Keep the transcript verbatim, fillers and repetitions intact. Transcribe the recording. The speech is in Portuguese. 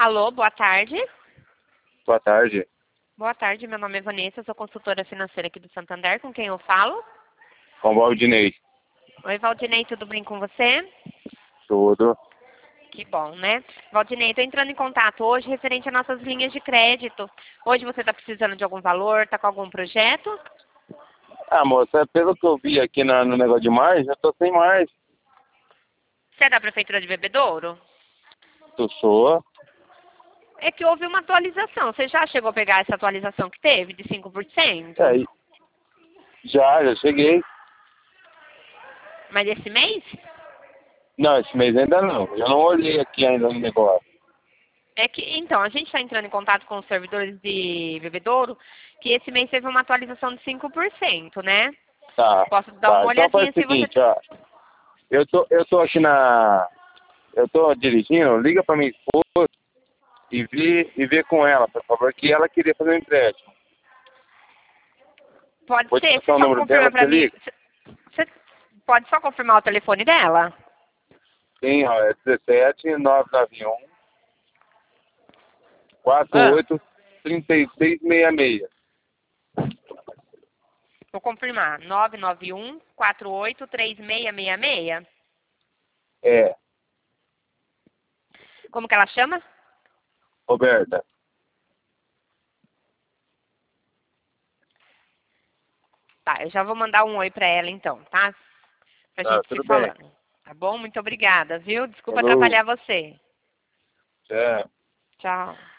Alô, boa tarde. Boa tarde. Boa tarde, meu nome é Vanessa, sou consultora financeira aqui do Santander, com quem eu falo? Com o Valdinei. Oi, Valdinei, tudo bem com você? Tudo. Que bom, né? Valdinei, estou entrando em contato hoje referente às nossas linhas de crédito. Hoje você está precisando de algum valor, está com algum projeto? Ah, moça, pelo que eu vi aqui na- no negócio de mais, eu tô sem mais. Você é da Prefeitura de Bebedouro? Tu sou? É que houve uma atualização. Você já chegou a pegar essa atualização que teve, de cinco por cento? É, e- já, já cheguei. Mas esse mês? Não, esse mês ainda não. Eu não olhei aqui ainda no negócio. É que, então, a gente está entrando em contato com os servidores de Bebedouro, que esse mês teve uma atualização de cinco por cento, né? Tá, Posso dar tá. uma Então faz olhadinha o se você... seguinte, ó. Eu tô, eu tô aqui na... Eu tô dirigindo, liga pra minha esposa e vê, e vê com ela, por favor, que ela queria fazer um empréstimo. Pode Vou te ser, você passar o só número dela, confirma você para mim... liga? Você você pode só confirmar o telefone dela? Sim, ó, é dezessete, nove nove um, quatro Ah, oito, três seis seis seis. vou confirmar. nove nove um, quatro oito, três seis seis seis. É, Como que ela chama? Roberta. Tá, eu já vou mandar um oi pra ela então, tá? Pra Tá, gente se tudo bem. falando. Tá bom? Muito obrigada, viu? Desculpa Falou. atrapalhar você. Tchau. Tchau.